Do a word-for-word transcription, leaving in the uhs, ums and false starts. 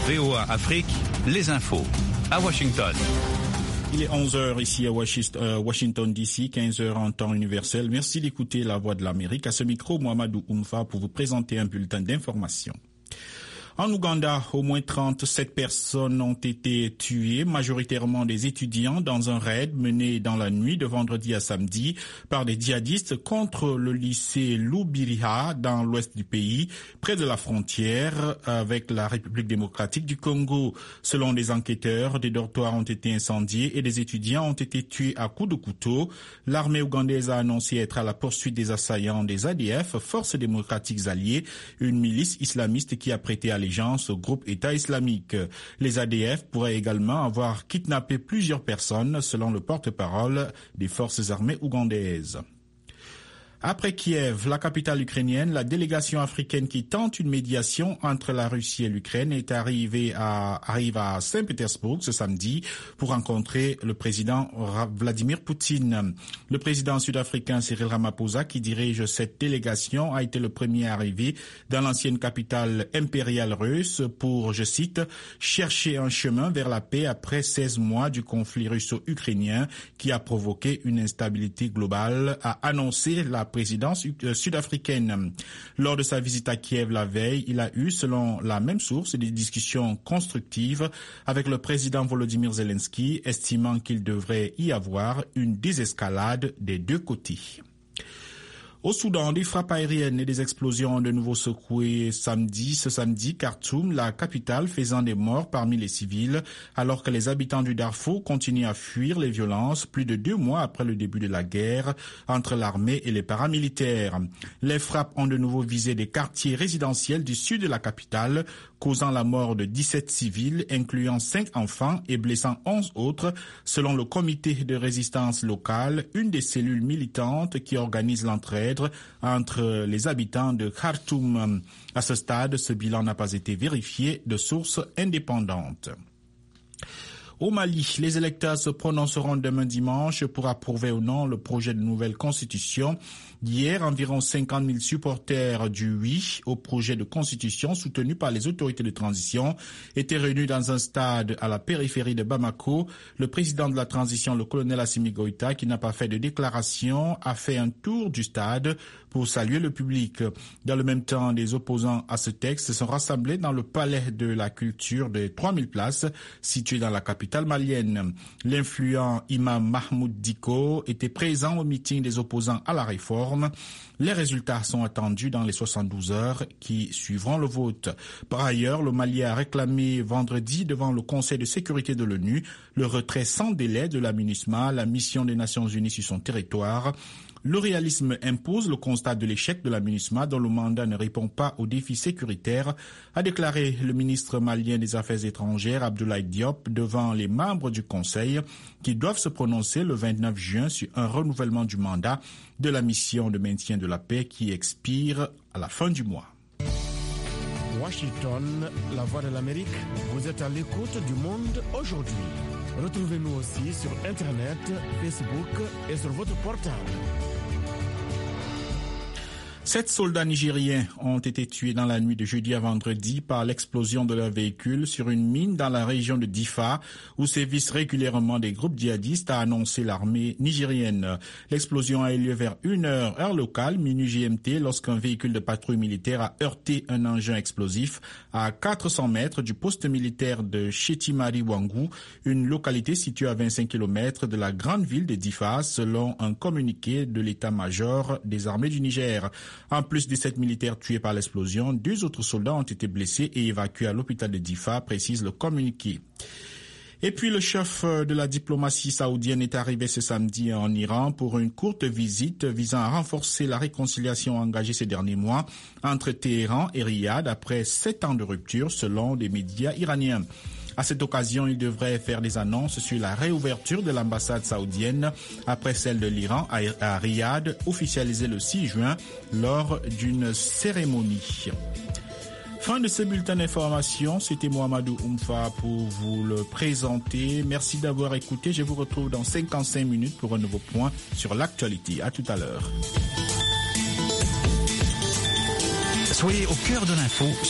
V O A Afrique, les infos. À Washington. Il est onze heures ici à Washington D C, quinze heures en temps universel. Merci d'écouter La Voix de l'Amérique. À ce micro, Mohamedou Oumfa pour vous présenter un bulletin d'information. En Ouganda, au moins trente-sept personnes ont été tuées, majoritairement des étudiants, dans un raid mené dans la nuit de vendredi à samedi par des djihadistes contre le lycée Lubiriha dans l'ouest du pays, près de la frontière avec la République démocratique du Congo. Selon des enquêteurs, des dortoirs ont été incendiés et des étudiants ont été tués à coups de couteau. L'armée ougandaise a annoncé être à la poursuite des assaillants des A D F, Forces démocratiques alliées, une milice islamiste qui a prêté allégeance au groupe État islamique. Les A D F pourraient également avoir kidnappé plusieurs personnes, selon le porte-parole des forces armées ougandaises. Après Kiev, la capitale ukrainienne, la délégation africaine qui tente une médiation entre la Russie et l'Ukraine est arrivée à, arrive à Saint-Pétersbourg ce samedi pour rencontrer le président Vladimir Poutine. Le président sud-africain Cyril Ramaphosa, qui dirige cette délégation, a été le premier arrivé dans l'ancienne capitale impériale russe pour, je cite, chercher un chemin vers la paix après seize mois du conflit russo-ukrainien qui a provoqué une instabilité globale, a annoncé la présidence sud-africaine. Lors de sa visite à Kiev la veille, il a eu, selon la même source, des discussions constructives avec le président Volodymyr Zelensky, estimant qu'il devrait y avoir une désescalade des deux côtés. Au Soudan, des frappes aériennes et des explosions ont de nouveau secoué samedi, ce samedi, Khartoum, la capitale, faisant des morts parmi les civils, alors que les habitants du Darfour continuent à fuir les violences plus de deux mois après le début de la guerre entre l'armée et les paramilitaires. Les frappes ont de nouveau visé des quartiers résidentiels du sud de la capitale, causant la mort de dix-sept civils, incluant cinq enfants et blessant onze autres, selon le comité de résistance locale, une des cellules militantes qui organise l'entraide entre les habitants de Khartoum. À ce stade, ce bilan n'a pas été vérifié de sources indépendantes. Au Mali, les électeurs se prononceront demain dimanche pour approuver ou non le projet de nouvelle constitution. Hier, environ cinquante mille supporters du oui au projet de constitution soutenu par les autorités de transition étaient réunis dans un stade à la périphérie de Bamako. Le président de la transition, le colonel Assimi Goïta, qui n'a pas fait de déclaration, a fait un tour du stade pour saluer le public. Dans le même temps, les opposants à ce texte sont rassemblés dans le palais de la culture de trois mille places situé dans la capitale malienne. L'influent imam Mahmoud Diko était présent au meeting des opposants à la réforme. Les résultats sont attendus dans les soixante-douze heures qui suivront le vote. Par ailleurs, le Mali a réclamé vendredi devant le Conseil de sécurité de l'ONU le retrait sans délai de la MINUSMA, la mission des Nations Unies sur son territoire. Le réalisme impose le constat de l'échec de la MINUSMA dont le mandat ne répond pas aux défis sécuritaires, a déclaré le ministre malien des Affaires étrangères Abdoulaye Diop devant les membres du Conseil qui doivent se prononcer le vingt-neuf juin sur un renouvellement du mandat de la mission de maintien de la paix qui expire à la fin du mois. Washington, la voix de l'Amérique, vous êtes à l'écoute du monde aujourd'hui. Retrouvez-nous aussi sur Internet, Facebook et sur votre portable. Sept soldats nigériens ont été tués dans la nuit de jeudi à vendredi par l'explosion de leur véhicule sur une mine dans la région de Difa, où sévissent régulièrement des groupes djihadistes, a annoncé l'armée nigérienne. L'explosion a eu lieu vers une heure, heure locale, minuit G M T, lorsqu'un véhicule de patrouille militaire a heurté un engin explosif à quatre cents mètres du poste militaire de Chetimari Wangou, une localité située à vingt-cinq kilomètres de la grande ville de Difa, selon un communiqué de l'état-major des armées du Niger. En plus des sept militaires tués par l'explosion, deux autres soldats ont été blessés et évacués à l'hôpital de Difa, précise le communiqué. Et puis le chef de la diplomatie saoudienne est arrivé ce samedi en Iran pour une courte visite visant à renforcer la réconciliation engagée ces derniers mois entre Téhéran et Riyad après sept ans de rupture selon des médias iraniens. À cette occasion, il devrait faire des annonces sur la réouverture de l'ambassade saoudienne après celle de l'Iran à Riyad, officialisée le six juin lors d'une cérémonie. Fin de ce bulletin d'information, c'était Mohamedou Oumfa pour vous le présenter. Merci d'avoir écouté. Je vous retrouve dans cinquante-cinq minutes pour un nouveau point sur l'actualité. À tout à l'heure. Soyez au cœur de l'info.